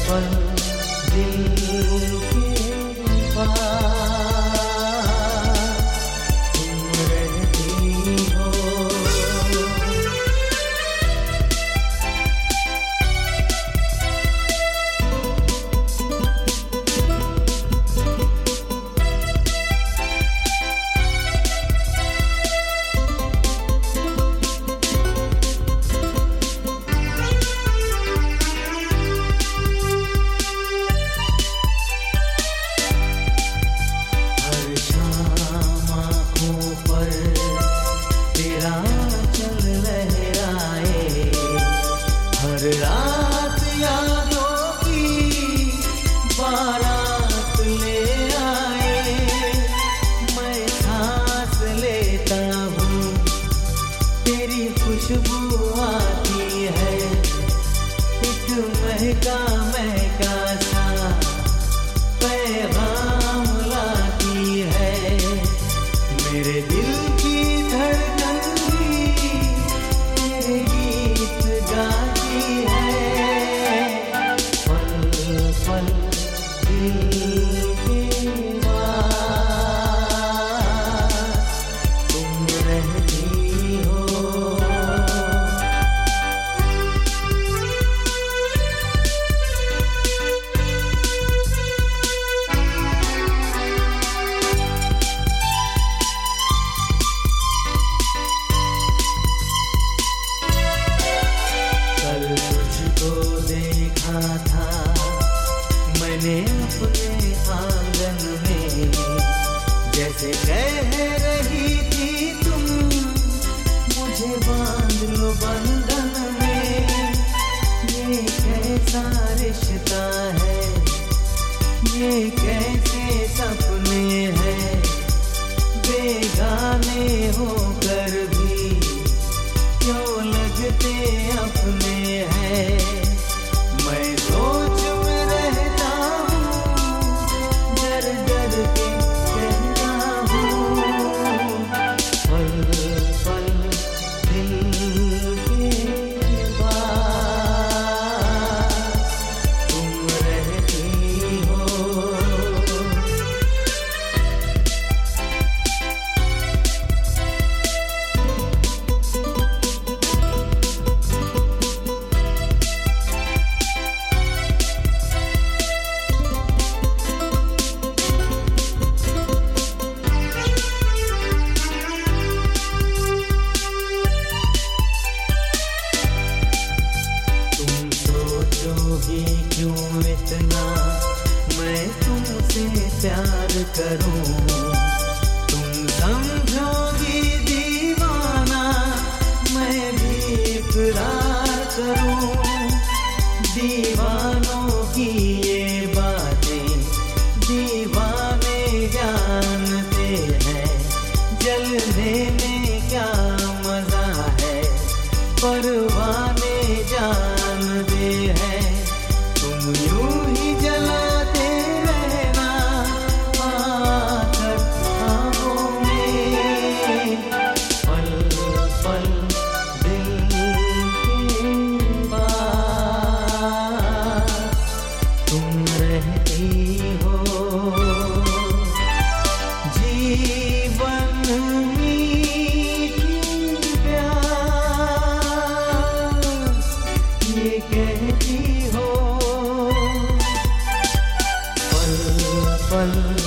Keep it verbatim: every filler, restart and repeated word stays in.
पल दिल के पास तुम रहती हो। हर रात यादों की बारात ले आए, मैं सांस लेता हूँ तेरी खुशबू आती है, एक महका महका सा पैगाम लाती है, मेरे दिल की धड़कन भी तेरे गीत गाती है। पल पल दिल के पास तुम रहती हो। तुझको देखा था मैंने अपने आंगन में, जैसे कह रही थी तुम मुझे बांध लो बंधन में। ये कैसा रिश्ता है, ये कैसे सपने हैं, बेगाने होकर भी क्यों लगते अपने हैं। मैं सोच में रहता हूँ, डर डर के रहता हूँ, पल पल दिल के पास तुम रहती हो। सोचोगी क्यों इतना मैं तुमसे प्यार करूं, तुम समझोगी दीवाना मैं भी इकरार करूं। दीवानों की ये बातें दीवाने जानते हैं, जलने में क्या मजा है परवाने जानते हैं। तुम यूं ही जलाते रहना आकर ख्वाबों में, पल पल दिल के पास तुम रहती हो। जीवन मीठी प्यास ये कहती हो, पल पल